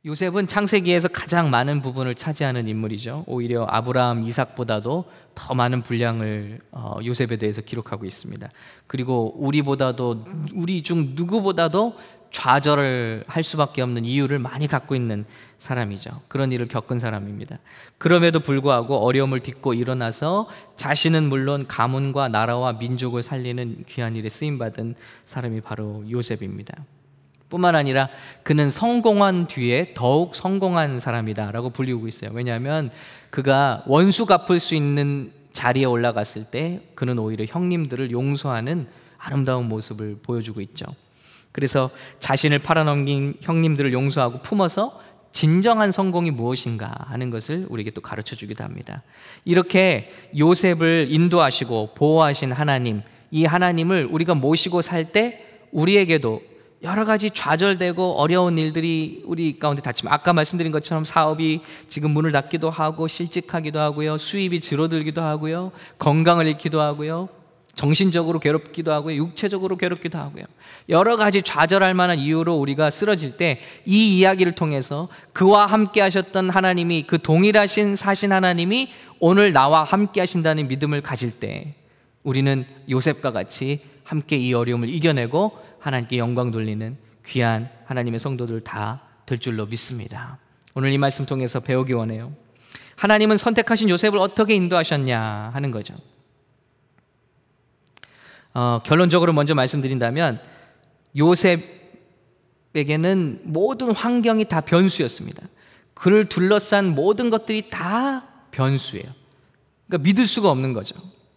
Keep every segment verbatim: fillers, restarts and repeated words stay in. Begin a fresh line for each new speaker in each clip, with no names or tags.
요셉은 창세기에서 가장 많은 부분을 차지하는 인물이죠. 오히려 아브라함, 이삭보다도 더 많은 분량을 어, 요셉에 대해서 기록하고 있습니다. 그리고 우리보다도 우리 중 누구보다도 좌절을 할 수밖에 없는 이유를 많이 갖고 있는 사람이죠. 그런 일을 겪은 사람입니다. 그럼에도 불구하고 어려움을 딛고 일어나서 자신은 물론 가문과 나라와 민족을 살리는 귀한 일에 쓰임받은 사람이 바로 요셉입니다. 뿐만 아니라 그는 성공한 뒤에 더욱 성공한 사람이다라고 불리우고 있어요. 왜냐하면 그가 원수 갚을 수 있는 자리에 올라갔을 때 그는 오히려 형님들을 용서하는 아름다운 모습을 보여주고 있죠. 그래서 자신을 팔아넘긴 형님들을 용서하고 품어서 진정한 성공이 무엇인가 하는 것을 우리에게 또 가르쳐 주기도 합니다. 이렇게 요셉을 인도하시고 보호하신 하나님, 이 하나님을 우리가 모시고 살 때 우리에게도 여러 가지 좌절되고 어려운 일들이 우리 가운데 닥치면, 아까 말씀드린 것처럼 사업이 지금 문을 닫기도 하고 실직하기도 하고요, 수입이 줄어들기도 하고요, 건강을 잃기도 하고요, 정신적으로 괴롭기도 하고요, 육체적으로 괴롭기도 하고요, 여러 가지 좌절할 만한 이유로 우리가 쓰러질 때 이 이야기를 통해서 그와 함께 하셨던 하나님이, 그 동일하신 사신 하나님이 오늘 나와 함께 하신다는 믿음을 가질 때 우리는 요셉과 같이 함께 이 어려움을 이겨내고 하나님께 영광 돌리는 귀한 하나님의 성도들 다 될 줄로 믿습니다. 오늘 이 말씀 통해서 배우기 원해요. 하나님은 선택하신 요셉을 어떻게 인도하셨냐 하는 거죠. 어, 결론적으로 먼저 말씀드린다면 요셉에게는 모든 환경이 다 변수였습니다. 그를 둘러싼 모든 것들이 다 변수예요. 그러니까 믿을 수가 없는 거죠.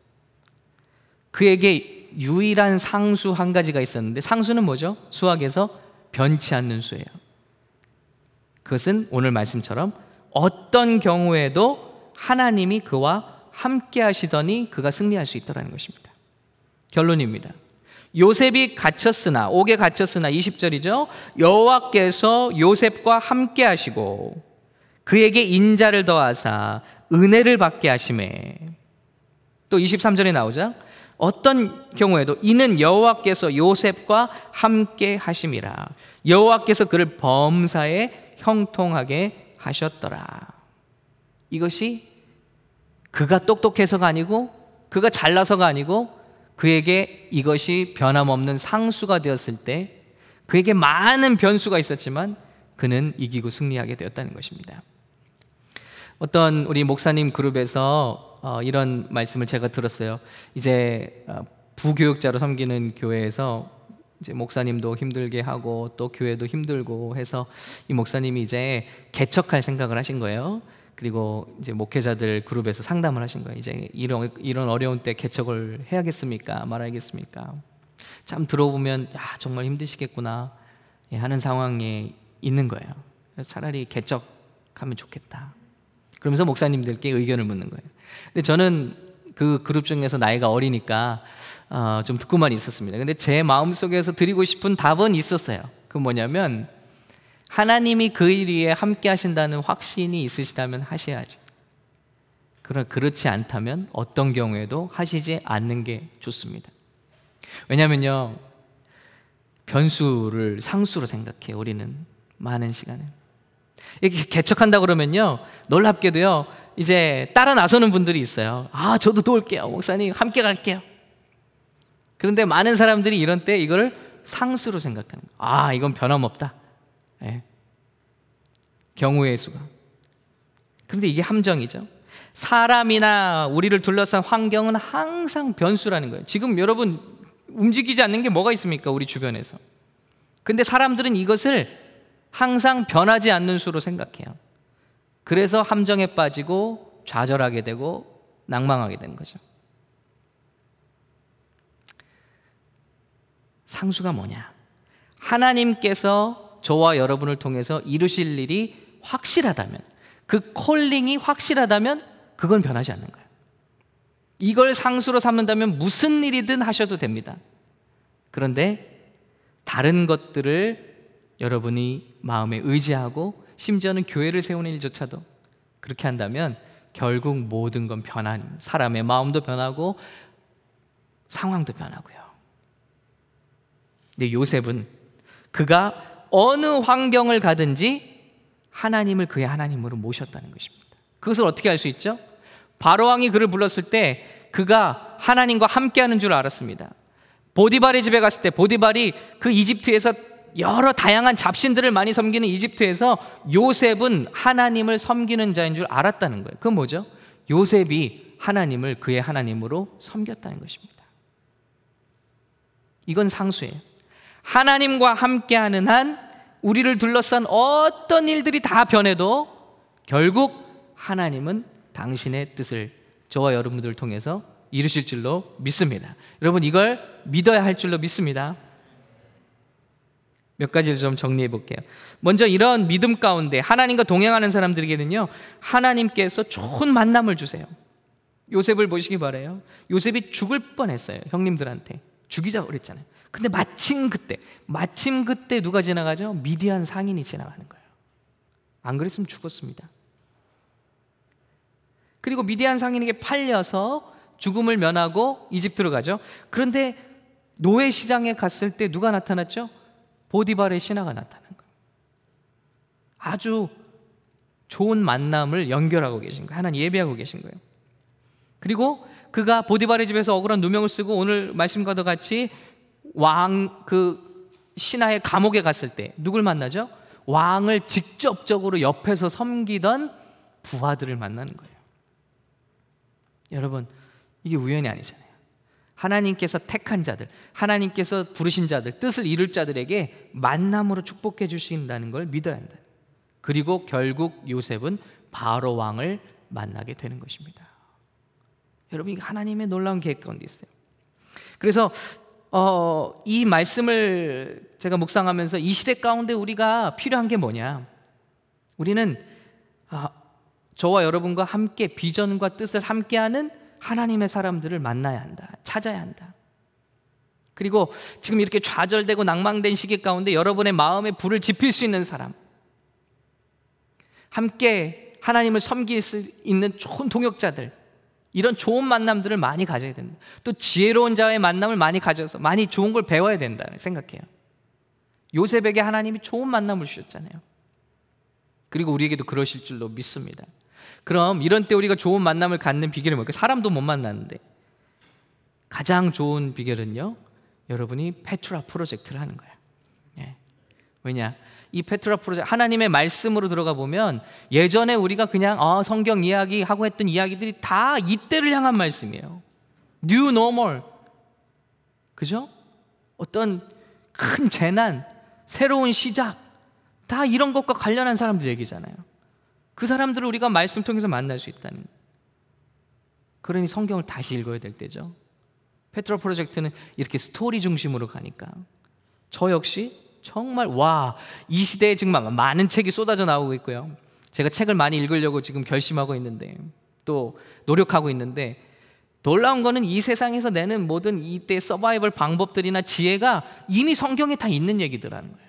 그에게 유일한 상수 한 가지가 있었는데, 상수는 뭐죠? 수학에서 변치 않는 수예요. 그것은 오늘 말씀처럼 어떤 경우에도 하나님이 그와 함께 하시더니 그가 승리할 수 있다는 것입니다. 결론입니다. 요셉이 갇혔으나, 옥에 갇혔으나, 이십 절이죠. 여호와께서 요셉과 함께 하시고 그에게 인자를 더하사 은혜를 받게 하시매. 또 이십삼 절에 나오죠. 어떤 경우에도 이는 여호와께서 요셉과 함께 하심이라. 여호와께서 그를 범사에 형통하게 하셨더라. 이것이 그가 똑똑해서가 아니고 그가 잘나서가 아니고 그에게 이것이 변함없는 상수가 되었을 때, 그에게 많은 변수가 있었지만 그는 이기고 승리하게 되었다는 것입니다. 어떤 우리 목사님 그룹에서 어, 이런 말씀을 제가 들었어요. 이제 어, 부교육자로 섬기는 교회에서 이제 목사님도 힘들게 하고 또 교회도 힘들고 해서 이 목사님이 이제 개척할 생각을 하신 거예요. 그리고 이제 목회자들 그룹에서 상담을 하신 거예요. 이제 이런 이런 어려운 때 개척을 해야겠습니까? 말아야겠습니까? 참 들어보면 야, 정말 힘드시겠구나 하는 상황에 있는 거예요. 차라리 개척하면 좋겠다. 그러면서 목사님들께 의견을 묻는 거예요. 근데 저는 그 그룹 중에서 나이가 어리니까 어, 좀 듣고만 있었습니다. 근데 제 마음속에서 드리고 싶은 답은 있었어요. 그 뭐냐면, 하나님이 그 일 위에 함께 하신다는 확신이 있으시다면 하셔야죠. 그러나 그렇지 않다면 어떤 경우에도 하시지 않는 게 좋습니다. 왜냐면요, 변수를 상수로 생각해요. 우리는 많은 시간에 이렇게 개척한다 그러면요, 놀랍게도요 이제 따라 나서는 분들이 있어요. 아, 저도 도울게요, 목사님 함께 갈게요. 그런데 많은 사람들이 이런 때 이거를 상수로 생각하는 거예요. 아, 이건 변함없다. 네. 경우의 수가. 그런데 이게 함정이죠. 사람이나 우리를 둘러싼 환경은 항상 변수라는 거예요. 지금 여러분 움직이지 않는 게 뭐가 있습니까? 우리 주변에서. 근데 사람들은 이것을 항상 변하지 않는 수로 생각해요. 그래서 함정에 빠지고 좌절하게 되고 낭망하게 되는 거죠. 상수가 뭐냐? 하나님께서 저와 여러분을 통해서 이루실 일이 확실하다면, 그 콜링이 확실하다면 그건 변하지 않는 거예요. 이걸 상수로 삼는다면 무슨 일이든 하셔도 됩니다. 그런데 다른 것들을 여러분이 마음에 의지하고 심지어는 교회를 세우는 일조차도 그렇게 한다면 결국 모든 건 변한, 사람의 마음도 변하고 상황도 변하고요. 근데 요셉은 그가 어느 환경을 가든지 하나님을 그의 하나님으로 모셨다는 것입니다. 그것을 어떻게 알 수 있죠? 바로왕이 그를 불렀을 때 그가 하나님과 함께하는 줄 알았습니다. 보디발의 집에 갔을 때 보디발이 그 이집트에서 여러 다양한 잡신들을 많이 섬기는 이집트에서 요셉은 하나님을 섬기는 자인 줄 알았다는 거예요. 그건 뭐죠? 요셉이 하나님을 그의 하나님으로 섬겼다는 것입니다. 이건 상수예요. 하나님과 함께하는 한 우리를 둘러싼 어떤 일들이 다 변해도 결국 하나님은 당신의 뜻을 저와 여러분들을 통해서 이루실 줄로 믿습니다. 여러분, 이걸 믿어야 할 줄로 믿습니다. 몇 가지를 좀 정리해 볼게요. 먼저 이런 믿음 가운데 하나님과 동행하는 사람들에게는요, 하나님께서 좋은 만남을 주세요. 요셉을 보시기 바라요. 요셉이 죽을 뻔했어요. 형님들한테 죽이자고 그랬잖아요. 근데 마침 그때 마침 그때 누가 지나가죠? 미디안 상인이 지나가는 거예요. 안 그랬으면 죽었습니다. 그리고 미디안 상인에게 팔려서 죽음을 면하고 이집트로 가죠. 그런데 노예 시장에 갔을 때 누가 나타났죠? 보디발의 신하가 나타난 거예요. 아주 좋은 만남을 연결하고 계신 거예요. 하나님 예배하고 계신 거예요. 그리고 그가 보디발의 집에서 억울한 누명을 쓰고 오늘 말씀과도 같이 왕 그 신하의 감옥에 갔을 때 누굴 만나죠? 왕을 직접적으로 옆에서 섬기던 부하들을 만나는 거예요. 여러분, 이게 우연이 아니잖아요. 하나님께서 택한 자들, 하나님께서 부르신 자들, 뜻을 이룰 자들에게 만남으로 축복해 주신다는 걸 믿어야 한다. 그리고 결국 요셉은 바로 왕을 만나게 되는 것입니다. 여러분, 이게 하나님의 놀라운 계획 가운데 있어요. 그래서 어, 이 말씀을 제가 묵상하면서 이 시대 가운데 우리가 필요한 게 뭐냐? 우리는 아, 저와 여러분과 함께 비전과 뜻을 함께하는 하나님의 사람들을 만나야 한다. 찾아야 한다. 그리고 지금 이렇게 좌절되고 낭망된 시기 가운데 여러분의 마음에 불을 지필 수 있는 사람, 함께 하나님을 섬길 수 있는 좋은 동역자들, 이런 좋은 만남들을 많이 가져야 된다. 또 지혜로운 자와의 만남을 많이 가져서 많이 좋은 걸 배워야 된다 생각해요. 요셉에게 하나님이 좋은 만남을 주셨잖아요. 그리고 우리에게도 그러실 줄로 믿습니다. 그럼 이런 때 우리가 좋은 만남을 갖는 비결이 뭘까요? 사람도 못 만나는데 가장 좋은 비결은요, 여러분이 페트라 프로젝트를 하는 거예요. 네. 왜냐? 이 페트라 프로젝트, 하나님의 말씀으로 들어가 보면 예전에 우리가 그냥 어, 성경 이야기 하고 했던 이야기들이 다 이때를 향한 말씀이에요. New normal, 그죠? 어떤 큰 재난, 새로운 시작, 다 이런 것과 관련한 사람들 얘기잖아요. 그 사람들을 우리가 말씀 통해서 만날 수 있다는 거예요. 그러니 성경을 다시 읽어야 될 때죠. 페트라 프로젝트는 이렇게 스토리 중심으로 가니까 저 역시 정말 와, 이 시대에 지금 많은 책이 쏟아져 나오고 있고요. 제가 책을 많이 읽으려고 지금 결심하고 있는데, 또 노력하고 있는데, 놀라운 거는 이 세상에서 내는 모든 이때 서바이벌 방법들이나 지혜가 이미 성경에 다 있는 얘기들하는 거예요.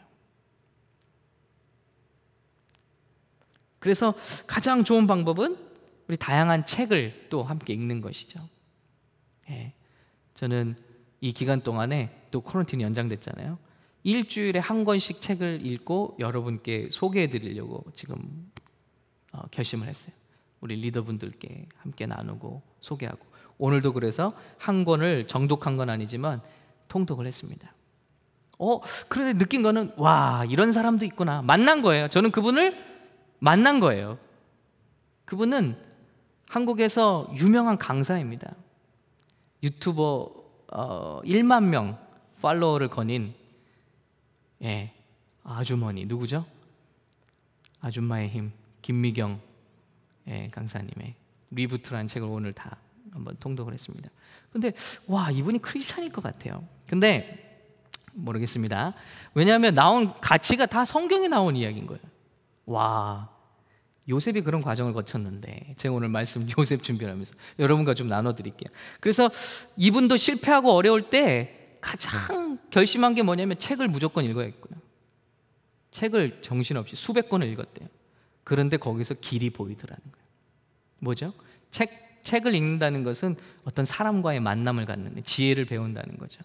그래서 가장 좋은 방법은 우리 다양한 책을 또 함께 읽는 것이죠. 예, 저는 이 기간 동안에 또 코런틴이 연장됐잖아요. 일주일에 한 권씩 책을 읽고 여러분께 소개해 드리려고 지금 어, 결심을 했어요. 우리 리더분들께 함께 나누고 소개하고, 오늘도 그래서 한 권을 정독한 건 아니지만 통독을 했습니다. 어, 그런데 느낀 거는 와, 이런 사람도 있구나. 만난 거예요. 저는 그분을 만난 거예요. 그분은 한국에서 유명한 강사입니다. 유튜버 어, 일만 명 팔로워를 거닌, 예, 아주머니 누구죠? 아줌마의 힘, 김미경, 예, 강사님의 리부트라는 책을 오늘 다 한번 통독을 했습니다. 근데 와, 이분이 크리스찬일 것 같아요. 근데 모르겠습니다. 왜냐하면 나온 가치가 다 성경에 나온 이야기인 거예요. 와, 요셉이 그런 과정을 거쳤는데, 제가 오늘 말씀 요셉 준비하면서 여러분과 좀 나눠드릴게요. 그래서 이분도 실패하고 어려울 때 가장 결심한 게 뭐냐면 책을 무조건 읽어야겠구나. 책을 정신없이 수백 권을 읽었대요. 그런데 거기서 길이 보이더라는 거예요. 뭐죠? 책, 책을 읽는다는 것은 어떤 사람과의 만남을 갖는, 지혜를 배운다는 거죠.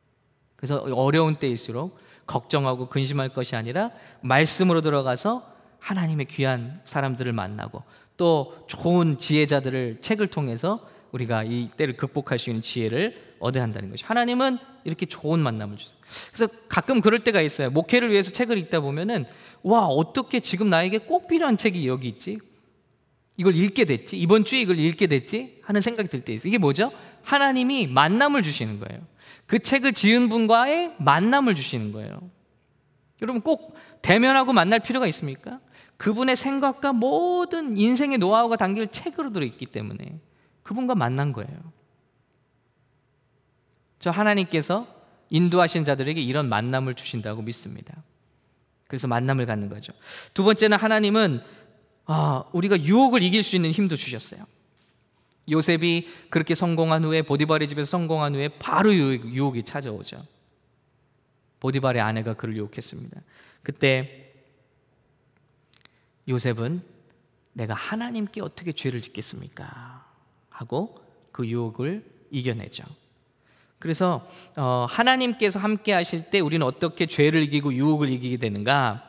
그래서 어려운 때일수록 걱정하고 근심할 것이 아니라 말씀으로 들어가서 하나님의 귀한 사람들을 만나고 또 좋은 지혜자들을 책을 통해서 우리가 이 때를 극복할 수 있는 지혜를 얻어야 한다는 것이, 하나님은 이렇게 좋은 만남을 주세요. 그래서 가끔 그럴 때가 있어요. 목회를 위해서 책을 읽다 보면은 와, 어떻게 지금 나에게 꼭 필요한 책이 여기 있지? 이걸 읽게 됐지? 이번 주에 이걸 읽게 됐지? 하는 생각이 들 때 있어요. 이게 뭐죠? 하나님이 만남을 주시는 거예요. 그 책을 지은 분과의 만남을 주시는 거예요. 여러분, 꼭 대면하고 만날 필요가 있습니까? 그분의 생각과 모든 인생의 노하우가 담길 책으로 들어있기 때문에 그분과 만난 거예요. 저 하나님께서 인도하신 자들에게 이런 만남을 주신다고 믿습니다. 그래서 만남을 갖는 거죠. 두 번째는 하나님은 아, 우리가 유혹을 이길 수 있는 힘도 주셨어요. 요셉이 그렇게 성공한 후에, 보디발의 집에서 성공한 후에 바로 유혹이 찾아오죠. 보디발의 아내가 그를 유혹했습니다. 그때 요셉은 내가 하나님께 어떻게 죄를 짓겠습니까? 하고 그 유혹을 이겨내죠. 그래서 어, 하나님께서 함께 하실 때 우리는 어떻게 죄를 이기고 유혹을 이기게 되는가?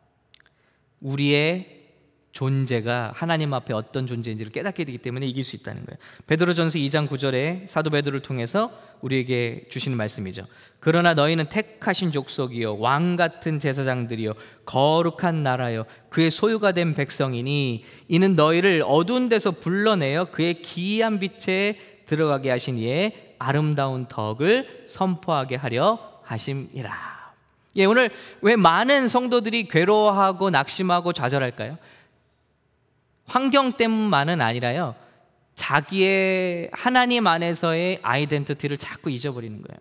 우리의 존재가 하나님 앞에 어떤 존재인지를 깨닫게 되기 때문에 이길 수 있다는 거예요. 베드로전서 이 장 구 절에 사도 베드로를 통해서 우리에게 주시는 말씀이죠. 그러나 너희는 택하신 족속이요 왕 같은 제사장들이요 거룩한 나라요 그의 소유가 된 백성이니 이는 너희를 어두운 데서 불러내어 그의 기이한 빛에 들어가게 하신 이의 아름다운 덕을 선포하게 하려 하심이라. 예, 오늘 왜 많은 성도들이 괴로워하고 낙심하고 좌절할까요? 환경 때문만은 아니라요, 자기의 하나님 안에서의 아이덴티티를 자꾸 잊어버리는 거예요.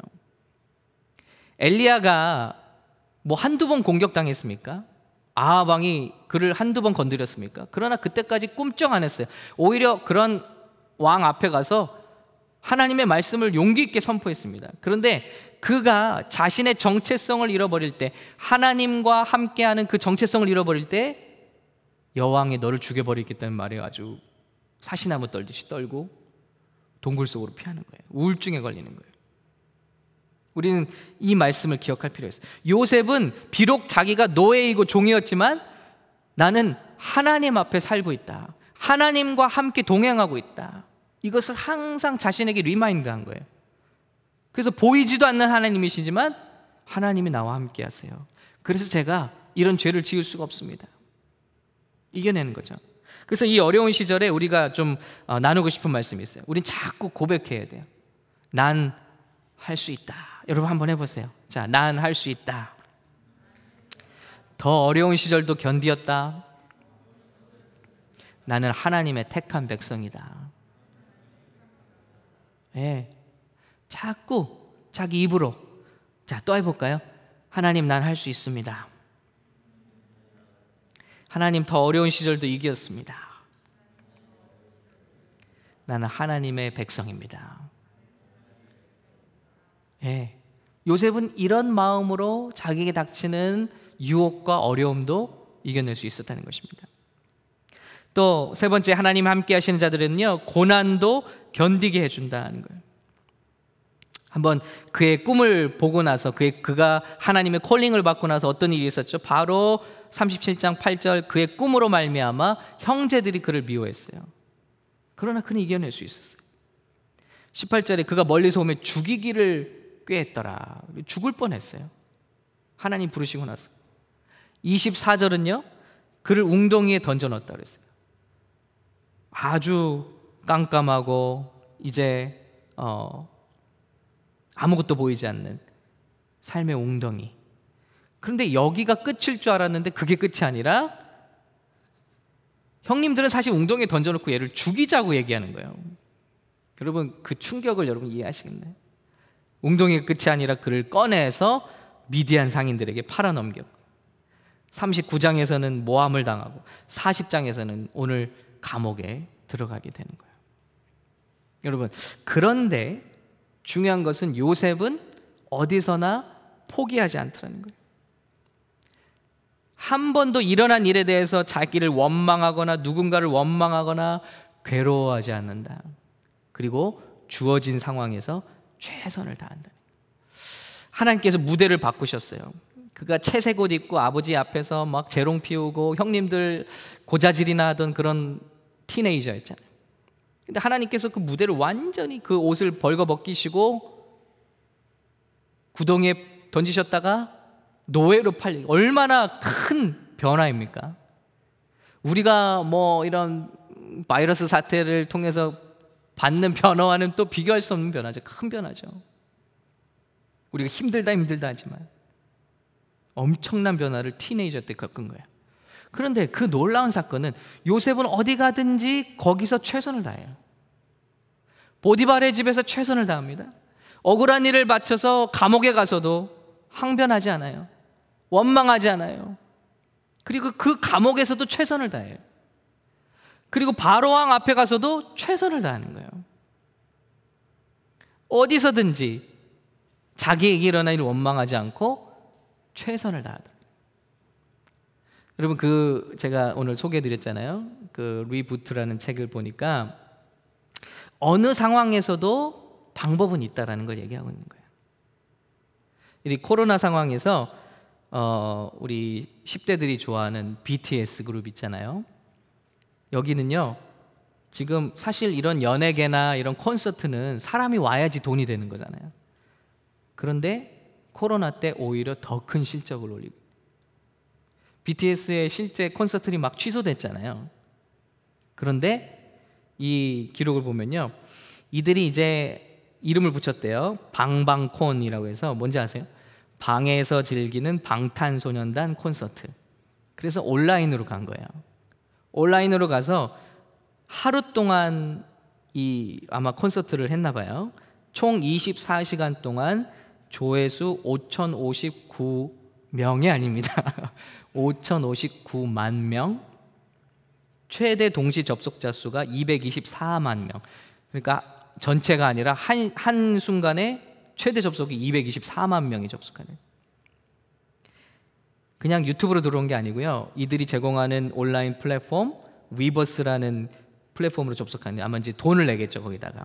엘리야가 뭐 한두 번 공격당했습니까? 아합 왕이 그를 한두 번 건드렸습니까? 그러나 그때까지 꿈쩍 안 했어요. 오히려 그런 왕 앞에 가서 하나님의 말씀을 용기 있게 선포했습니다. 그런데 그가 자신의 정체성을 잃어버릴 때, 하나님과 함께하는 그 정체성을 잃어버릴 때 여왕이 너를 죽여버리겠다는 말에 아주 사시나무 떨듯이 떨고 동굴 속으로 피하는 거예요. 우울증에 걸리는 거예요. 우리는 이 말씀을 기억할 필요가 있어요. 요셉은 비록 자기가 노예이고 종이었지만 나는 하나님 앞에 살고 있다, 하나님과 함께 동행하고 있다, 이것을 항상 자신에게 리마인드한 거예요. 그래서 보이지도 않는 하나님이시지만 하나님이 나와 함께 하세요. 그래서 제가 이런 죄를 지을 수가 없습니다. 이겨내는 거죠. 그래서 이 어려운 시절에 우리가 좀 어, 나누고 싶은 말씀이 있어요. 우린 자꾸 고백해야 돼요. 난 할 수 있다. 여러분 한번 해보세요. 자, 난 할 수 있다. 더 어려운 시절도 견디었다. 나는 하나님의 택한 백성이다. 예, 자꾸 자기 입으로. 자, 또 해볼까요? 하나님, 난 할 수 있습니다. 하나님, 더 어려운 시절도 이겼습니다. 나는 하나님의 백성입니다. 예, 요셉은 이런 마음으로 자기에게 닥치는 유혹과 어려움도 이겨낼 수 있었다는 것입니다. 또 세 번째, 하나님 함께 하시는 자들은요, 고난도 견디게 해준다는 거예요. 한번 그의 꿈을 보고 나서, 그의, 그가 하나님의 콜링을 받고 나서 어떤 일이 있었죠? 바로 삼십칠 장 팔 절, 그의 꿈으로 말미암아 형제들이 그를 미워했어요. 그러나 그는 이겨낼 수 있었어요. 십팔 절에 그가 멀리서 오며 죽이기를 꾀했더라. 죽을 뻔했어요. 하나님 부르시고 나서. 이십사 절은요, 그를 웅덩이에 던져 넣었다 그랬어요. 아주 깜깜하고 이제 어, 아무것도 보이지 않는 삶의 웅덩이. 그런데 여기가 끝일 줄 알았는데 그게 끝이 아니라 형님들은 사실 웅덩이에 던져놓고 얘를 죽이자고 얘기하는 거예요. 여러분, 그 충격을 여러분 이해하시겠나요? 웅덩이가 끝이 아니라 그를 꺼내서 미디안 상인들에게 팔아넘겼고, 삼십구 장에서는 모함을 당하고 사십 장에서는 오늘 감옥에 들어가게 되는 거예요. 여러분, 그런데 중요한 것은 요셉은 어디서나 포기하지 않더라는 거예요. 한 번도 일어난 일에 대해서 자기를 원망하거나 누군가를 원망하거나 괴로워하지 않는다. 그리고 주어진 상황에서 최선을 다한다. 하나님께서 무대를 바꾸셨어요. 그가 채색 옷 입고 아버지 앞에서 막 재롱 피우고 형님들 고자질이나 하던 그런 티네이저였잖아요. 근데 하나님께서 그 무대를 완전히 그 옷을 벌거 벗기시고 구덩이에 던지셨다가 노예로 팔리, 얼마나 큰 변화입니까? 우리가 뭐 이런 바이러스 사태를 통해서 받는 변화와는 또 비교할 수 없는 변화죠. 큰 변화죠. 우리가 힘들다 힘들다 하지만 엄청난 변화를 티네이저 때 겪은 거예요. 그런데 그 놀라운 사건은 요셉은 어디 가든지 거기서 최선을 다해요. 보디발의 집에서 최선을 다합니다. 억울한 일을 바쳐서 감옥에 가서도 항변하지 않아요. 원망하지 않아요. 그리고 그 감옥에서도 최선을 다해요. 그리고 바로왕 앞에 가서도 최선을 다하는 거예요. 어디서든지 자기에게 일어난 일을 원망하지 않고 최선을 다하다. 여러분, 그 제가 오늘 소개해드렸잖아요. 그 루이 부트라는 책을 보니까 어느 상황에서도 방법은 있다라는 걸 얘기하고 있는 거예요. 이 코로나 상황에서 어, 우리 십 대들이 좋아하는 비티에스 그룹 있잖아요. 여기는요, 지금 사실 이런 연예계나 이런 콘서트는 사람이 와야지 돈이 되는 거잖아요. 그런데 코로나 때 오히려 더 큰 실적을 올리고, 비티에스의 실제 콘서트들이 막 취소됐잖아요. 그런데 이 기록을 보면요, 이들이 이제 이름을 붙였대요. 방방콘이라고 해서 뭔지 아세요? 방에서 즐기는 방탄소년단 콘서트. 그래서 온라인으로 간 거예요. 온라인으로 가서 하루 동안 이 아마 콘서트를 했나 봐요. 총 이십사 시간 동안 조회수 오천오십구 명이 아닙니다. 오천오십구만 명. 최대 동시 접속자 수가 이백이십사만 명. 그러니까 전체가 아니라 한, 한 순간에 최대 접속이 이백이십사만 명이 접속하는. 그냥 유튜브로 들어온 게 아니고요, 이들이 제공하는 온라인 플랫폼 위버스라는 플랫폼으로 접속하는, 아마 이제 돈을 내겠죠 거기다가.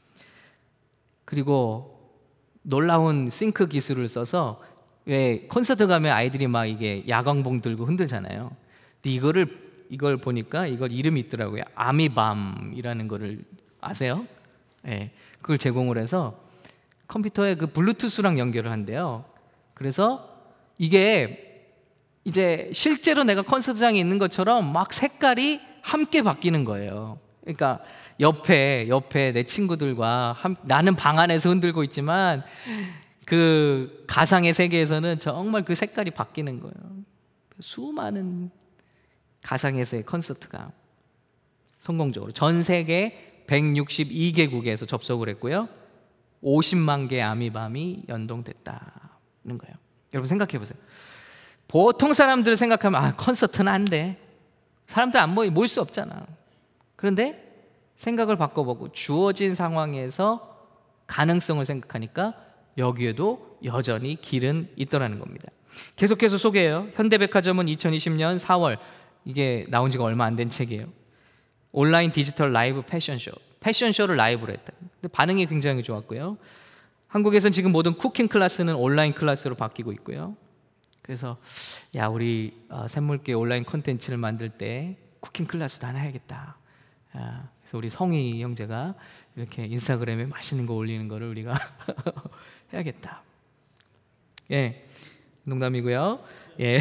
그리고 놀라운 싱크 기술을 써서, 왜 콘서트 가면 아이들이 막 이게 야광봉 들고 흔들잖아요. 근데 이거를 이걸 보니까 이걸 이름이 있더라고요. 아미밤이라는 거를 아세요? 네, 그걸 제공을 해서 컴퓨터에 그 블루투스랑 연결을 한대요. 그래서 이게 이제 실제로 내가 콘서트장에 있는 것처럼 막 색깔이 함께 바뀌는 거예요. 그러니까 옆에 옆에 내 친구들과 함, 나는 방 안에서 흔들고 있지만 그 가상의 세계에서는 정말 그 색깔이 바뀌는 거예요. 수많은 가상에서의 콘서트가 성공적으로 전 세계 백육십이 개국에서 접속을 했고요, 오십만 개의 아미밤이 연동됐다는 거예요. 여러분 생각해 보세요. 보통 사람들 생각하면 아 콘서트는 안 돼, 사람들 안 모이 모일 수 없잖아. 그런데 생각을 바꿔보고 주어진 상황에서 가능성을 생각하니까 여기에도 여전히 길은 있더라는 겁니다. 계속해서 소개해요. 현대백화점은 이천이십 년 사월, 이게 나온 지가 얼마 안 된 책이에요. 온라인 디지털 라이브 패션쇼, 패션쇼를 라이브로 했다. 근데 반응이 굉장히 좋았고요. 한국에서는 지금 모든 쿠킹 클래스는 온라인 클래스로 바뀌고 있고요. 그래서 야 우리 어, 샘물교회 온라인 콘텐츠를 만들 때 쿠킹 클래스도 하나 해야겠다. 아, 그래서 우리 성희 형제가 이렇게 인스타그램에 맛있는 거 올리는 거를 우리가 해야겠다. 예, 농담이고요. 예.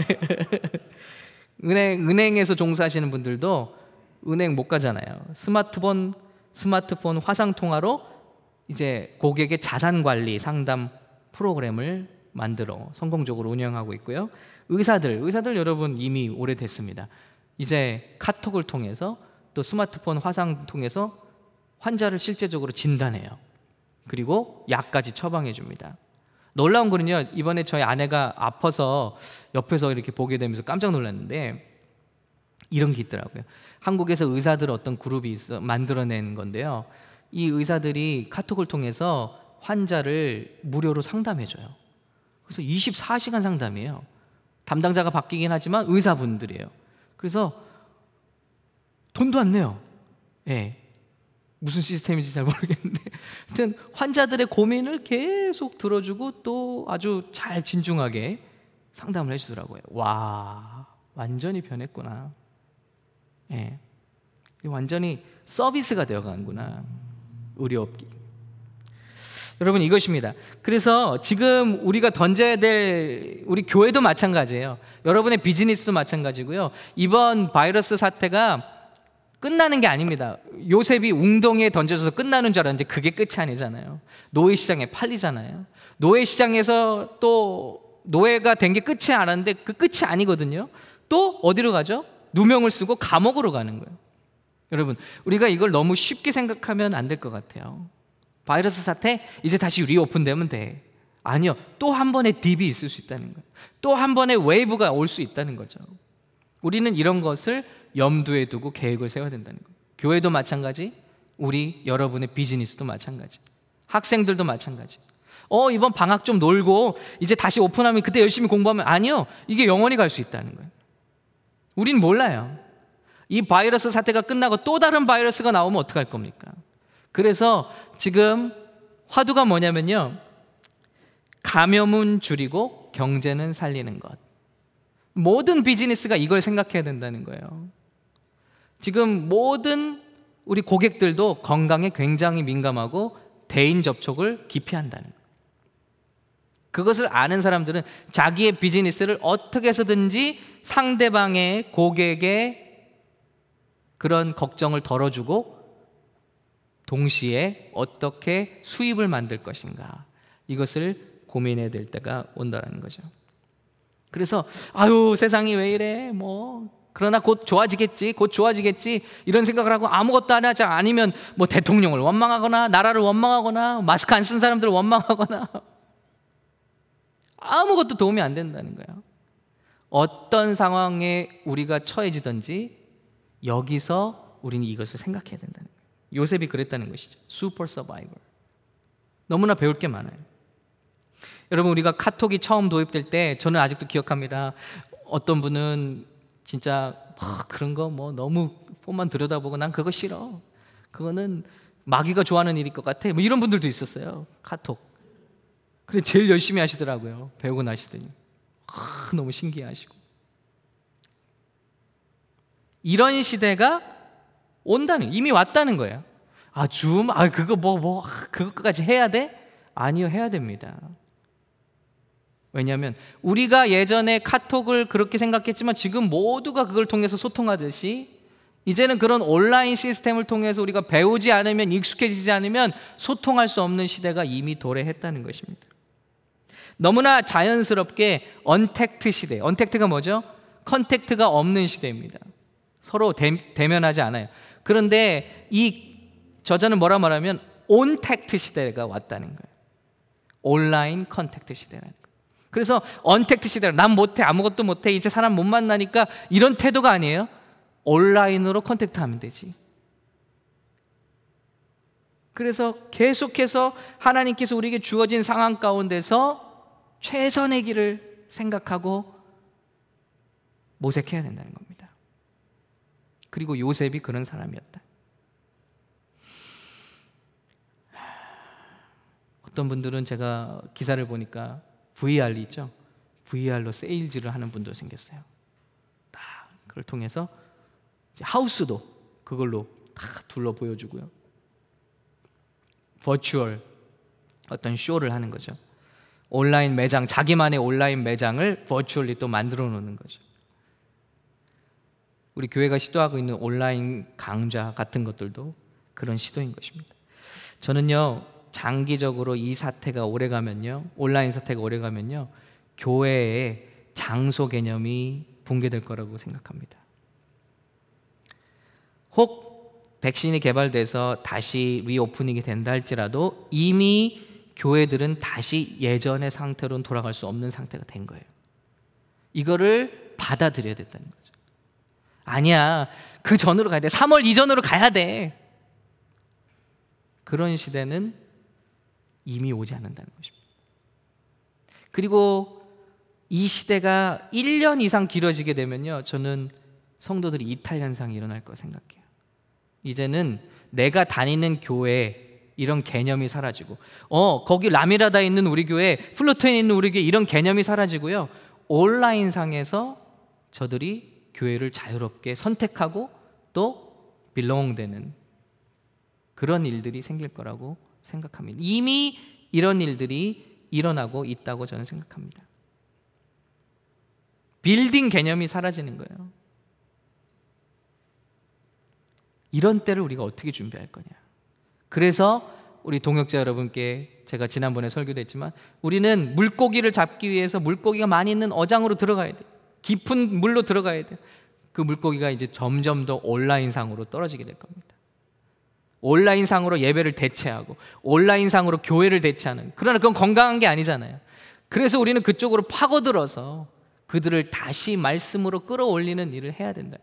은행 은행에서 종사하시는 분들도 은행 못 가잖아요. 스마트폰 스마트폰 화상 통화로 이제 고객의 자산 관리 상담 프로그램을 만들어 성공적으로 운영하고 있고요. 의사들 의사들 여러분 이미 오래됐습니다. 이제 카톡을 통해서 또 스마트폰 화상 통해서 환자를 실제적으로 진단해요. 그리고 약까지 처방해 줍니다. 놀라운 거는요, 이번에 저희 아내가 아파서 옆에서 이렇게 보게 되면서 깜짝 놀랐는데 이런 게 있더라고요. 한국에서 의사들 어떤 그룹이 있어 만들어낸 건데요, 이 의사들이 카톡을 통해서 환자를 무료로 상담해 줘요. 그래서 이십사 시간 상담이에요. 담당자가 바뀌긴 하지만 의사분들이에요. 그래서 돈도 안 내요. 예. 무슨 시스템인지 잘 모르겠는데 하여튼 환자들의 고민을 계속 들어주고 또 아주 잘 진중하게 상담을 해주더라고요. 와, 완전히 변했구나. 예, 완전히 서비스가 되어가는구나, 의료업기. 여러분, 이것입니다. 그래서 지금 우리가 던져야 될, 우리 교회도 마찬가지예요. 여러분의 비즈니스도 마찬가지고요. 이번 바이러스 사태가 끝나는 게 아닙니다. 요셉이 웅덩이에 던져져서 끝나는 줄 알았는데 그게 끝이 아니잖아요. 노예시장에 팔리잖아요. 노예시장에서 또 노예가 된 게 끝이 아니었는데 그 끝이 아니거든요. 또 어디로 가죠? 누명을 쓰고 감옥으로 가는 거예요. 여러분, 우리가 이걸 너무 쉽게 생각하면 안 될 것 같아요. 바이러스 사태 이제 다시 리오픈되면 돼. 아니요, 또 한 번의 딥이 있을 수 있다는 거예요. 또 한 번의 웨이브가 올 수 있다는 거죠. 우리는 이런 것을 염두에 두고 계획을 세워야 된다는 거예요. 교회도 마찬가지, 우리 여러분의 비즈니스도 마찬가지, 학생들도 마찬가지. 어 이번 방학 좀 놀고 이제 다시 오픈하면 그때 열심히 공부하면, 아니요, 이게 영원히 갈 수 있다는 거예요. 우리는 몰라요. 이 바이러스 사태가 끝나고 또 다른 바이러스가 나오면 어떡할 겁니까? 그래서 지금 화두가 뭐냐면요, 감염은 줄이고 경제는 살리는 것. 모든 비즈니스가 이걸 생각해야 된다는 거예요. 지금 모든 우리 고객들도 건강에 굉장히 민감하고 대인 접촉을 기피한다는 거예요. 그것을 아는 사람들은 자기의 비즈니스를 어떻게 해서든지 상대방의 고객의 그런 걱정을 덜어주고 동시에 어떻게 수입을 만들 것인가, 이것을 고민해야 될 때가 온다는 거죠. 그래서 아유, 세상이 왜 이래, 뭐 그러나 곧 좋아지겠지, 곧 좋아지겠지, 이런 생각을 하고 아무것도 안 하자, 아니면 뭐 대통령을 원망하거나 나라를 원망하거나 마스크 안 쓴 사람들을 원망하거나 아무것도 도움이 안 된다는 거예요. 어떤 상황에 우리가 처해지든지 여기서 우리는 이것을 생각해야 된다는 거예요. 요셉이 그랬다는 것이죠. 슈퍼 서바이벌. 너무나 배울 게 많아요. 여러분, 우리가 카톡이 처음 도입될 때 저는 아직도 기억합니다. 어떤 분은 진짜 뭐 그런 거 뭐 너무 폰만 들여다보고 난 그거 싫어, 그거는 마귀가 좋아하는 일일 것 같아, 뭐 이런 분들도 있었어요. 카톡. 그래 제일 열심히 하시더라고요. 배우고 나시더니 아, 너무 신기해하시고. 이런 시대가 온다는, 이미 왔다는 거예요. 아, 줌? 아, 그거 뭐, 뭐, 그것까지 해야 돼? 아니요, 해야 됩니다. 왜냐하면 우리가 예전에 카톡을 그렇게 생각했지만 지금 모두가 그걸 통해서 소통하듯이 이제는 그런 온라인 시스템을 통해서 우리가 배우지 않으면, 익숙해지지 않으면 소통할 수 없는 시대가 이미 도래했다는 것입니다. 너무나 자연스럽게 언택트 시대, 언택트가 뭐죠? 컨택트가 없는 시대입니다. 서로 대, 대면하지 않아요. 그런데 이 저자는 뭐라 말하면 온택트 시대가 왔다는 거예요. 온라인 컨택트 시대라는 거예요. 그래서 언택트 시대라, 난 못해, 아무것도 못해, 이제 사람 못 만나니까, 이런 태도가 아니에요. 온라인으로 컨택트하면 되지. 그래서 계속해서 하나님께서 우리에게 주어진 상황 가운데서 최선의 길을 생각하고 모색해야 된다는 겁니다. 그리고 요셉이 그런 사람이었다. 어떤 분들은 제가 기사를 보니까 브이알이 있죠. 브이알로 세일즈를 하는 분도 생겼어요. 다 그걸 통해서 하우스도 그걸로 다 둘러 보여주고요. 버추얼 어떤 쇼를 하는 거죠. 온라인 매장, 자기만의 온라인 매장을 버추얼리 또 만들어 놓는 거죠. 우리 교회가 시도하고 있는 온라인 강좌 같은 것들도 그런 시도인 것입니다. 저는요, 장기적으로 이 사태가 오래가면요, 온라인 사태가 오래가면요, 교회의 장소 개념이 붕괴될 거라고 생각합니다. 혹 백신이 개발돼서 다시 리오프닝이 된다 할지라도 이미 교회들은 다시 예전의 상태로는 돌아갈 수 없는 상태가 된 거예요. 이거를 받아들여야 된다는 거죠. 아니야, 그 전으로 가야 돼, 삼월 이전으로 가야 돼, 그런 시대는 이미 오지 않는다는 것입니다. 그리고 이 시대가 일 년 이상 길어지게 되면요, 저는 성도들이 이탈 현상이 일어날 거 생각해요. 이제는 내가 다니는 교회 이런 개념이 사라지고, 어 거기 라미라다에 있는 우리 교회, 플루토에 있는 우리 교회 이런 개념이 사라지고요, 온라인상에서 저들이 교회를 자유롭게 선택하고 또 빌롱되는 그런 일들이 생길 거라고 생각합니다. 이미 이런 일들이 일어나고 있다고 저는 생각합니다. 빌딩 개념이 사라지는 거예요. 이런 때를 우리가 어떻게 준비할 거냐. 그래서 우리 동역자 여러분께 제가 지난번에 설교도 했지만 우리는 물고기를 잡기 위해서 물고기가 많이 있는 어장으로 들어가야 돼요. 깊은 물로 들어가야 돼요. 그 물고기가 이제 점점 더 온라인상으로 떨어지게 될 겁니다. 온라인상으로 예배를 대체하고 온라인상으로 교회를 대체하는, 그러나 그건 건강한 게 아니잖아요. 그래서 우리는 그쪽으로 파고들어서 그들을 다시 말씀으로 끌어올리는 일을 해야 된다.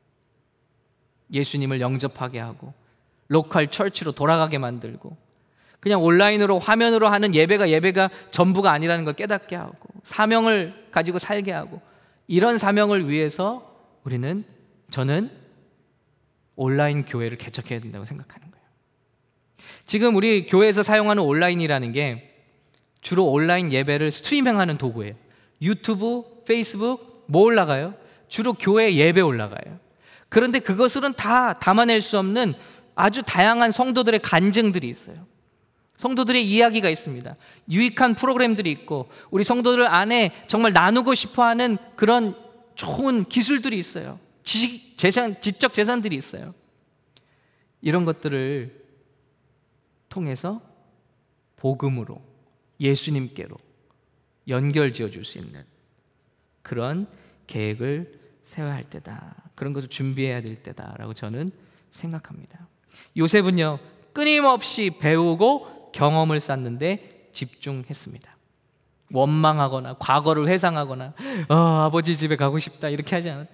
예수님을 영접하게 하고 로컬 처치로 돌아가게 만들고, 그냥 온라인으로 화면으로 하는 예배가 예배가 전부가 아니라는 걸 깨닫게 하고 사명을 가지고 살게 하고, 이런 사명을 위해서 우리는, 저는 온라인 교회를 개척해야 된다고 생각하는 거예요. 지금 우리 교회에서 사용하는 온라인이라는 게 주로 온라인 예배를 스트리밍하는 도구예요. 유튜브, 페이스북 뭐 올라가요? 주로 교회 예배 올라가요. 그런데 그것으로는 다 담아낼 수 없는 아주 다양한 성도들의 간증들이 있어요. 성도들의 이야기가 있습니다. 유익한 프로그램들이 있고 우리 성도들 안에 정말 나누고 싶어하는 그런 좋은 기술들이 있어요. 지식, 재산, 지적 재산들이 있어요. 이런 것들을 통해서 복음으로 예수님께로 연결 지어줄 수 있는 그런 계획을 세워야 할 때다. 그런 것을 준비해야 될 때다라고 저는 생각합니다. 요셉은요, 끊임없이 배우고 경험을 쌓는데 집중했습니다. 원망하거나 과거를 회상하거나 어, 아버지 집에 가고 싶다 이렇게 하지 않았다.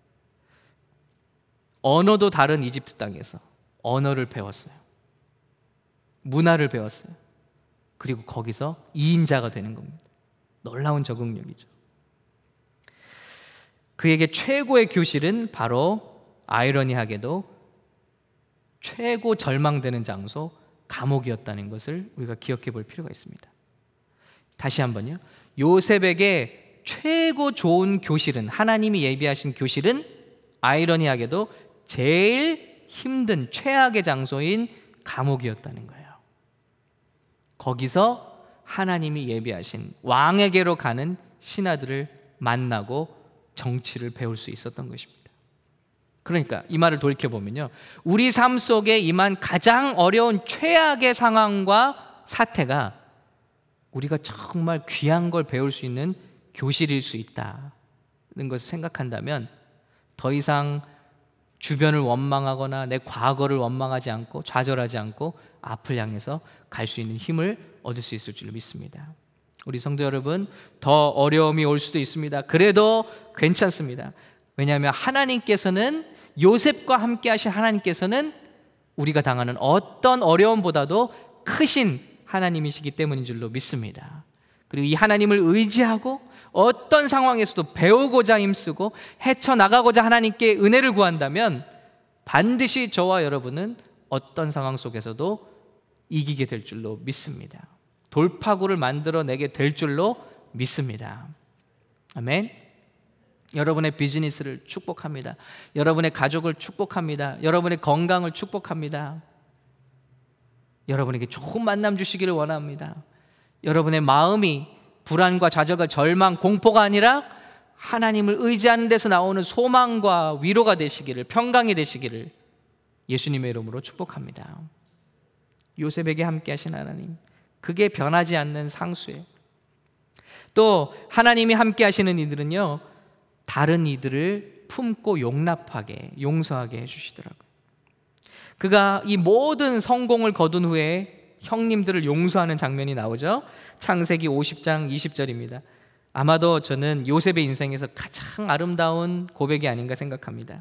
언어도 다른 이집트 땅에서 언어를 배웠어요. 문화를 배웠어요. 그리고 거기서 이인자가 되는 겁니다. 놀라운 적응력이죠. 그에게 최고의 교실은 바로 아이러니하게도 최고 절망되는 장소 감옥이었다는 것을 우리가 기억해 볼 필요가 있습니다. 다시 한번요. 요셉에게 최고 좋은 교실은, 하나님이 예비하신 교실은 아이러니하게도 제일 힘든 최악의 장소인 감옥이었다는 거예요. 거기서 하나님이 예비하신 왕에게로 가는 신하들을 만나고 정치를 배울 수 있었던 것입니다. 그러니까 이 말을 돌이켜보면요, 우리 삶 속에 임한 가장 어려운 최악의 상황과 사태가 우리가 정말 귀한 걸 배울 수 있는 교실일 수 있다는 것을 생각한다면 더 이상 주변을 원망하거나 내 과거를 원망하지 않고 좌절하지 않고 앞을 향해서 갈 수 있는 힘을 얻을 수 있을 줄 믿습니다. 우리 성도 여러분, 더 어려움이 올 수도 있습니다. 그래도 괜찮습니다. 왜냐하면 하나님께서는, 요셉과 함께 하신 하나님께서는 우리가 당하는 어떤 어려움보다도 크신 하나님이시기 때문인 줄로 믿습니다. 그리고 이 하나님을 의지하고 어떤 상황에서도 배우고자 힘쓰고 헤쳐나가고자 하나님께 은혜를 구한다면 반드시 저와 여러분은 어떤 상황 속에서도 이기게 될 줄로 믿습니다. 돌파구를 만들어내게 될 줄로 믿습니다. 아멘. 여러분의 비즈니스를 축복합니다. 여러분의 가족을 축복합니다. 여러분의 건강을 축복합니다. 여러분에게 좋은 만남 주시기를 원합니다. 여러분의 마음이 불안과 좌절과 절망, 공포가 아니라 하나님을 의지하는 데서 나오는 소망과 위로가 되시기를, 평강이 되시기를 예수님의 이름으로 축복합니다. 요셉에게 함께 하신 하나님, 그게 변하지 않는 상수예요. 또 하나님이 함께 하시는 이들은요, 다른 이들을 품고 용납하게, 용서하게 해주시더라고요. 그가 이 모든 성공을 거둔 후에 형님들을 용서하는 장면이 나오죠. 창세기 오십 장 이십 절입니다. 아마도 저는 요셉의 인생에서 가장 아름다운 고백이 아닌가 생각합니다.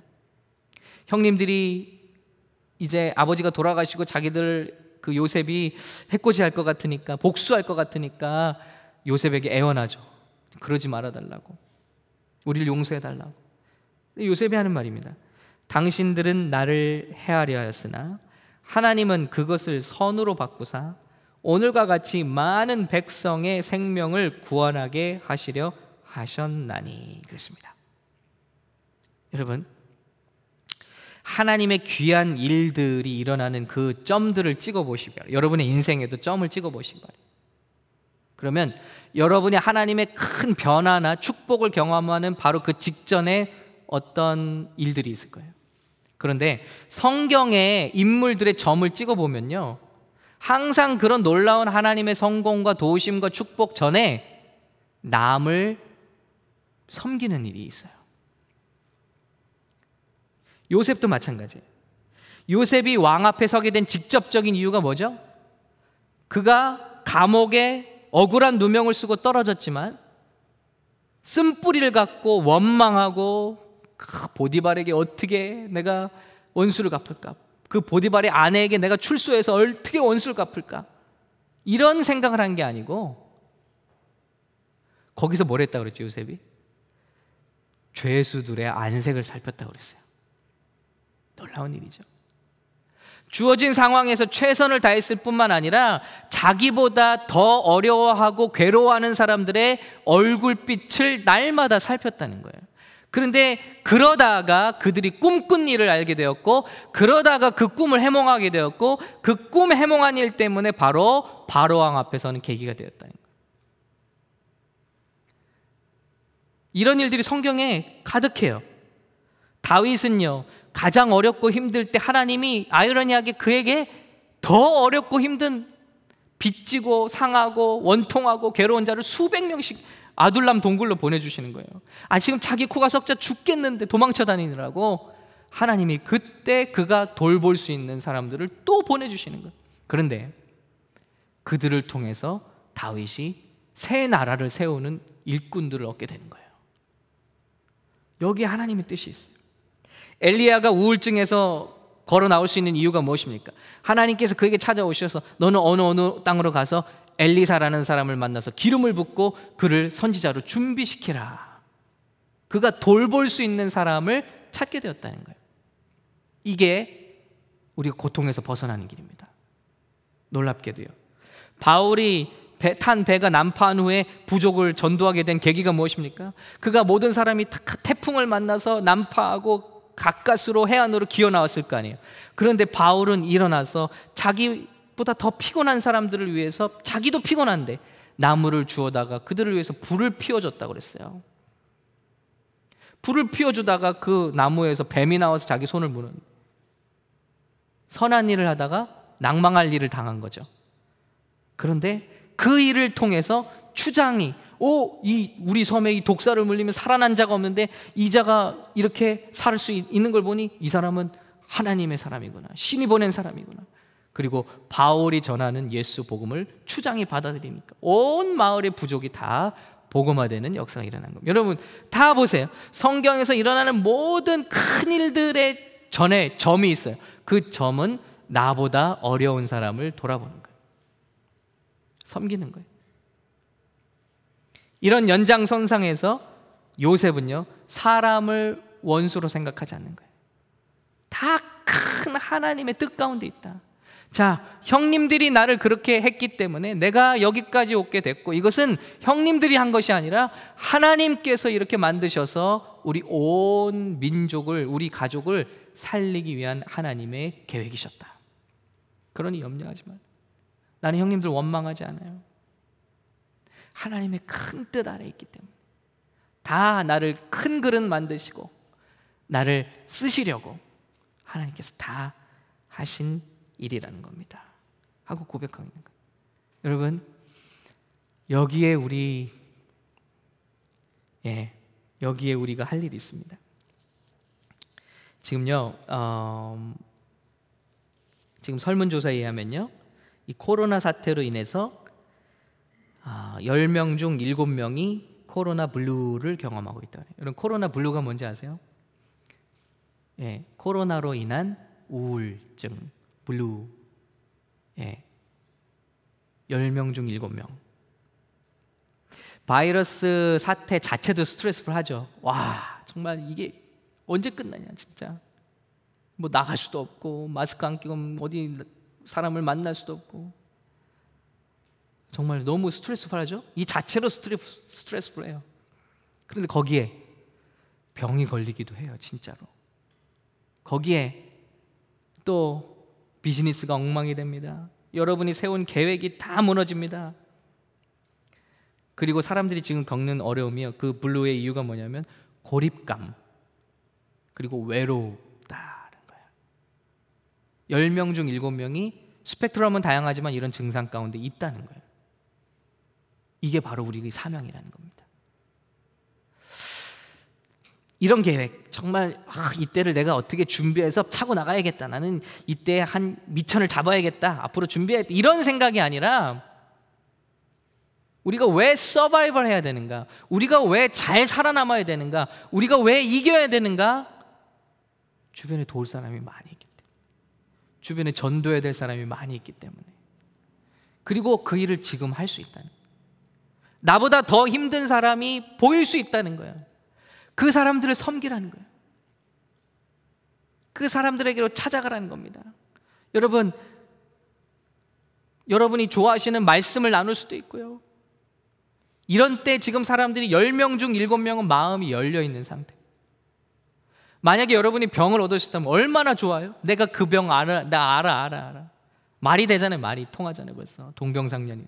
형님들이 이제 아버지가 돌아가시고 자기들 그 요셉이 해코지할 것 같으니까, 복수할 것 같으니까 요셉에게 애원하죠. 그러지 말아달라고, 우리를 용서해달라고. 요셉이 하는 말입니다. 당신들은 나를 해하려 하였으나 하나님은 그것을 선으로 바꾸사 오늘과 같이 많은 백성의 생명을 구원하게 하시려 하셨나니 그랬습니다. 여러분, 하나님의 귀한 일들이 일어나는 그 점들을 찍어보시기 바랍니다. 여러분의 인생에도 점을 찍어보시기 바랍니다. 그러면 여러분이 하나님의 큰 변화나 축복을 경험하는 바로 그 직전에 어떤 일들이 있을 거예요. 그런데 성경의 인물들의 점을 찍어보면요, 항상 그런 놀라운 하나님의 성공과 도우심과 축복 전에 남을 섬기는 일이 있어요. 요셉도 마찬가지예요. 요셉이 왕 앞에 서게 된 직접적인 이유가 뭐죠? 그가 감옥에 억울한 누명을 쓰고 떨어졌지만 쓴뿌리를 갖고 원망하고 그 보디발에게 어떻게 내가 원수를 갚을까? 그 보디발의 아내에게 내가 출소해서 어떻게 원수를 갚을까? 이런 생각을 한 게 아니고 거기서 뭘 했다고 그랬죠, 요셉이? 죄수들의 안색을 살폈다고 그랬어요. 놀라운 일이죠. 주어진 상황에서 최선을 다했을 뿐만 아니라 자기보다 더 어려워하고 괴로워하는 사람들의 얼굴빛을 날마다 살폈다는 거예요. 그런데 그러다가 그들이 꿈꾼 일을 알게 되었고, 그러다가 그 꿈을 해몽하게 되었고, 그 꿈 해몽한 일 때문에 바로 바로왕 앞에 서는 계기가 되었다는 거예요. 이런 일들이 성경에 가득해요. 다윗은요, 가장 어렵고 힘들 때 하나님이 아이러니하게 그에게 더 어렵고 힘든 빚지고 상하고 원통하고 괴로운 자를 수백 명씩 아둘람 동굴로 보내주시는 거예요. 아, 지금 자기 코가 썩자 죽겠는데 도망쳐 다니느라고 하나님이 그때 그가 돌볼 수 있는 사람들을 또 보내주시는 거예요. 그런데 그들을 통해서 다윗이 새 나라를 세우는 일꾼들을 얻게 되는 거예요. 여기에 하나님의 뜻이 있어요. 엘리야가 우울증에서 걸어 나올 수 있는 이유가 무엇입니까? 하나님께서 그에게 찾아오셔서 너는 어느 어느 땅으로 가서 엘리사라는 사람을 만나서 기름을 붓고 그를 선지자로 준비시키라. 그가 돌볼 수 있는 사람을 찾게 되었다는 거예요. 이게 우리가 고통에서 벗어나는 길입니다. 놀랍게도요, 바울이 배, 탄 배가 난파한 후에 부족을 전도하게 된 계기가 무엇입니까? 그가 모든 사람이 태풍을 만나서 난파하고 가까스로 해안으로 기어 나왔을 거 아니에요. 그런데 바울은 일어나서 자기보다 더 피곤한 사람들을 위해서, 자기도 피곤한데 나무를 주워다가 그들을 위해서 불을 피워줬다고 그랬어요. 불을 피워주다가 그 나무에서 뱀이 나와서 자기 손을 무는, 선한 일을 하다가 낭망할 일을 당한 거죠. 그런데 그 일을 통해서 추장이 오, 이 우리 섬에 이 독사를 물리면 살아난 자가 없는데 이 자가 이렇게 살 수 있는 걸 보니 이 사람은 하나님의 사람이구나, 신이 보낸 사람이구나. 그리고 바울이 전하는 예수 복음을 추장이 받아들이니까 온 마을의 부족이 다 복음화되는 역사가 일어난 겁니다. 여러분 다 보세요. 성경에서 일어나는 모든 큰 일들의 전에 점이 있어요. 그 점은 나보다 어려운 사람을 돌아보는 거예요. 섬기는 거예요. 이런 연장선상에서 요셉은요, 사람을 원수로 생각하지 않는 거예요. 다 큰 하나님의 뜻 가운데 있다. 자, 형님들이 나를 그렇게 했기 때문에 내가 여기까지 오게 됐고, 이것은 형님들이 한 것이 아니라 하나님께서 이렇게 만드셔서 우리 온 민족을, 우리 가족을 살리기 위한 하나님의 계획이셨다. 그러니 염려하지 마. 나는 형님들 원망하지 않아요. 하나님의 큰 뜻 아래 있기 때문에 다 나를 큰 그릇 만드시고 나를 쓰시려고 하나님께서 다 하신 일이라는 겁니다 하고 고백하고 있는 거예요. 여러분, 여기에 우리 예, 여기에 우리가 할 일이 있습니다. 지금요, 어, 지금 설문조사에 의하면요, 이 코로나 사태로 인해서 아, 열 명 중 일곱 명이 코로나 블루를 경험하고 있다. 여러분, 코로나 블루가 뭔지 아세요? 예, 코로나로 인한 우울증, 블루. 예, 열 명 중 일곱 명. 바이러스 사태 자체도 스트레스풀 하죠. 와, 정말 이게 언제 끝나냐 진짜. 뭐 나갈 수도 없고 마스크 안 끼고 어디 사람을 만날 수도 없고 정말 너무 스트레스풀하죠? 이 자체로 스트레스, 스트레스풀해요. 그런데 거기에 병이 걸리기도 해요, 진짜로. 거기에 또 비즈니스가 엉망이 됩니다. 여러분이 세운 계획이 다 무너집니다. 그리고 사람들이 지금 겪는 어려움이요, 그 블루의 이유가 뭐냐면 고립감 그리고 외롭다는 거예요. 열 명 중 일곱 명이 스펙트럼은 다양하지만 이런 증상 가운데 있다는 거예요. 이게 바로 우리의 사명이라는 겁니다. 이런 계획, 정말 아, 이때를 내가 어떻게 준비해서 차고 나가야겠다, 나는 이때 한 미천을 잡아야겠다, 앞으로 준비해야겠다, 이런 생각이 아니라 우리가 왜 서바이벌 해야 되는가, 우리가 왜 잘 살아남아야 되는가, 우리가 왜 이겨야 되는가, 주변에 도울 사람이 많이 있기 때문에, 주변에 전도해야 될 사람이 많이 있기 때문에, 그리고 그 일을 지금 할 수 있다는 거예요. 나보다 더 힘든 사람이 보일 수 있다는 거예요. 그 사람들을 섬기라는 거예요. 그 사람들에게로 찾아가라는 겁니다. 여러분, 여러분이 좋아하시는 말씀을 나눌 수도 있고요, 이런 때 지금 사람들이 열 명 중 일곱 명은 마음이 열려있는 상태. 만약에 여러분이 병을 얻으셨다면 얼마나 좋아요? 내가 그 병 알아, 나 알아 알아 알아 말이 되잖아요. 말이 통하잖아요. 벌써 동병상련이라.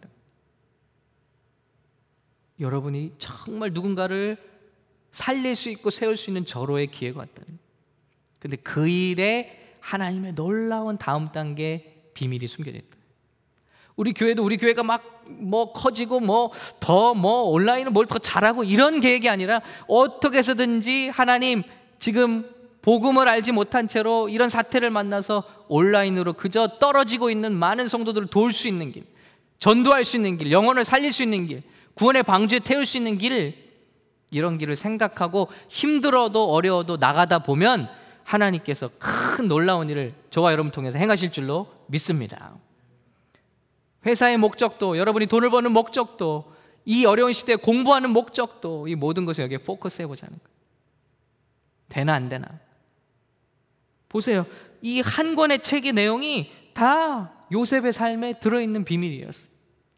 여러분이 정말 누군가를 살릴 수 있고 세울 수 있는 절호의 기회가 왔다는 거예요. 근데 그 일에 하나님의 놀라운 다음 단계 비밀이 숨겨져 있다. 우리 교회도 우리 교회가 막 뭐 커지고 뭐 더 뭐 온라인을 뭘 더 잘하고 이런 계획이 아니라, 어떻게 해서든지 하나님 지금 복음을 알지 못한 채로 이런 사태를 만나서 온라인으로 그저 떨어지고 있는 많은 성도들을 도울 수 있는 길, 전도할 수 있는 길, 영혼을 살릴 수 있는 길, 구원의 방주에 태울 수 있는 길, 이런 길을 생각하고 힘들어도 어려워도 나가다 보면 하나님께서 큰 놀라운 일을 저와 여러분 통해서 행하실 줄로 믿습니다. 회사의 목적도, 여러분이 돈을 버는 목적도, 이 어려운 시대에 공부하는 목적도, 이 모든 것을 여기에 포커스 해보자는 거예요. 되나 안 되나 보세요. 이 한 권의 책의 내용이 다 요셉의 삶에 들어있는 비밀이었어요.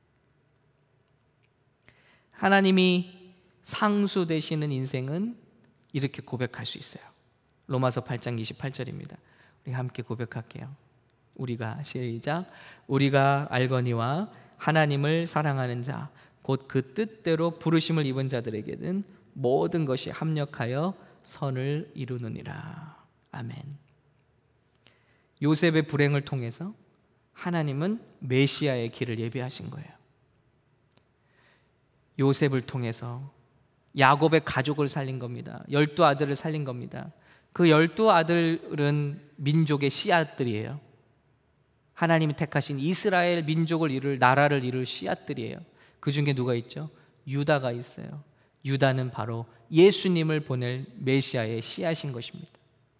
하나님이 상수 되시는 인생은 이렇게 고백할 수 있어요. 로마서 팔 장 이십팔 절입니다. 우리 함께 고백할게요. 우리가, 시작. 우리가 알거니와 하나님을 사랑하는 자 곧 그 뜻대로 부르심을 입은 자들에게는 모든 것이 합력하여 선을 이루느니라. 아멘. 요셉의 불행을 통해서 하나님은 메시아의 길을 예비하신 거예요. 요셉을 통해서 야곱의 가족을 살린 겁니다. 열두 아들을 살린 겁니다. 그 열두 아들은 민족의 씨앗들이에요. 하나님이 택하신 이스라엘 민족을 이룰, 나라를 이룰 씨앗들이에요. 그 중에 누가 있죠? 유다가 있어요. 유다는 바로 예수님을 보낼 메시아의 씨앗인 것입니다.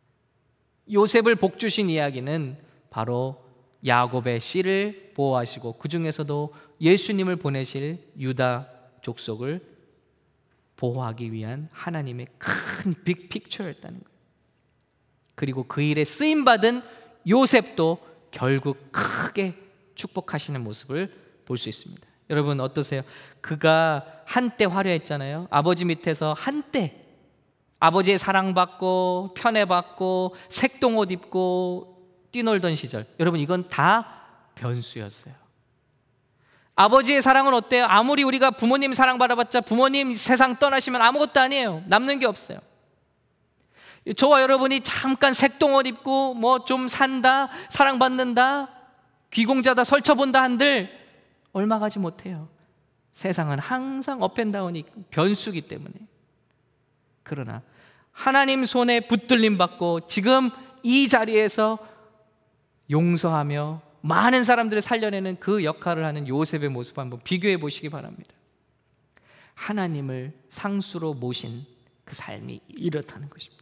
요셉을 복주신 이야기는 바로 야곱의 씨를 보호하시고 그 중에서도 예수님을 보내실 유다 족속을 보호하기 위한 하나님의 큰 빅픽처였다는 거예요. 그리고 그 일에 쓰임받은 요셉도 결국 크게 축복하시는 모습을 볼 수 있습니다. 여러분 어떠세요? 그가 한때 화려했잖아요. 아버지 밑에서 한때 아버지의 사랑받고 편애받고 색동옷 입고 뛰놀던 시절, 여러분 이건 다 변수였어요. 아버지의 사랑은 어때요? 아무리 우리가 부모님 사랑받아봤자 부모님 세상 떠나시면 아무것도 아니에요. 남는 게 없어요. 저와 여러분이 잠깐 색동옷 입고 뭐 좀 산다, 사랑받는다, 귀공자다, 설쳐본다 한들 얼마 가지 못해요. 세상은 항상 업앤다운이 변수기 때문에. 그러나 하나님 손에 붙들림 받고 지금 이 자리에서 용서하며 많은 사람들을 살려내는 그 역할을 하는 요셉의 모습 한번 비교해 보시기 바랍니다. 하나님을 상수로 모신 그 삶이 이렇다는 것입니다.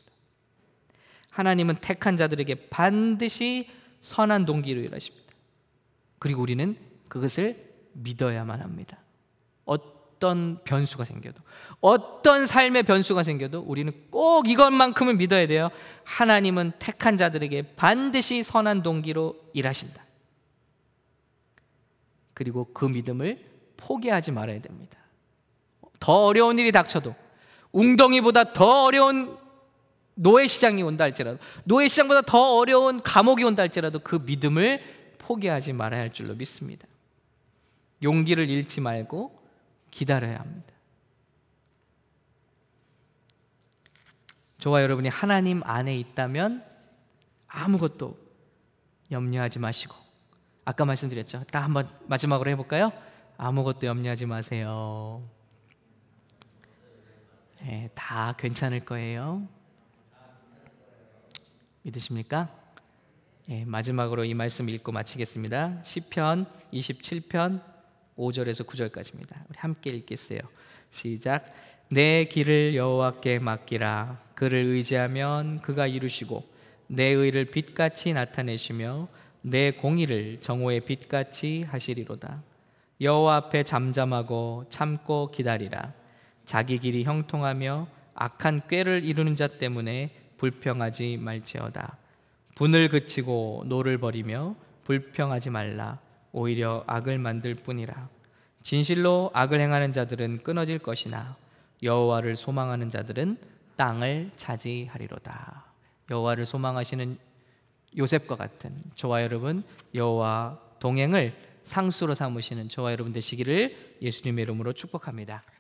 하나님은 택한 자들에게 반드시 선한 동기로 일하십니다. 그리고 우리는 그것을 믿어야만 합니다. 어떤 변수가 생겨도, 어떤 삶의 변수가 생겨도 우리는 꼭 이것만큼은 믿어야 돼요. 하나님은 택한 자들에게 반드시 선한 동기로 일하신다. 그리고 그 믿음을 포기하지 말아야 됩니다. 더 어려운 일이 닥쳐도, 웅덩이보다 더 어려운 노예 시장이 온다 할지라도, 노예 시장보다 더 어려운 감옥이 온다 할지라도 그 믿음을 포기하지 말아야 할 줄로 믿습니다. 용기를 잃지 말고 기다려야 합니다. 저와 여러분이 하나님 안에 있다면 아무것도 염려하지 마시고, 아까 말씀드렸죠. 딱 한번 마지막으로 해볼까요? 아무것도 염려하지 마세요. 네, 다 괜찮을 거예요. 믿으십니까? 네, 마지막으로 이 말씀 읽고 마치겠습니다. 시편 이십칠 편 오 절에서 구 절까지입니다. 우리 함께 읽겠어요. 시작. 내 길을 여호와께 맡기라. 그를 의지하면 그가 이루시고 내 의를 빛같이 나타내시며 내 공의를 정오의 빛같이 하시리로다. 여호와 앞에 잠잠하고 참고 기다리라. 자기 길이 형통하며 악한 꾀를 이루는 자 때문에 불평하지 말지어다. 분을 그치고 노를 버리며 불평하지 말라. 오히려 악을 만들 뿐이라. 진실로 악을 행하는 자들은 끊어질 것이나 여호와를 소망하는 자들은 땅을 차지하리로다. 여호와를 소망하시는 요셉과 같은 저와 여러분, 여호와 동행을 상수로 삼으시는 저와 여러분 되시기를 예수님의 이름으로 축복합니다.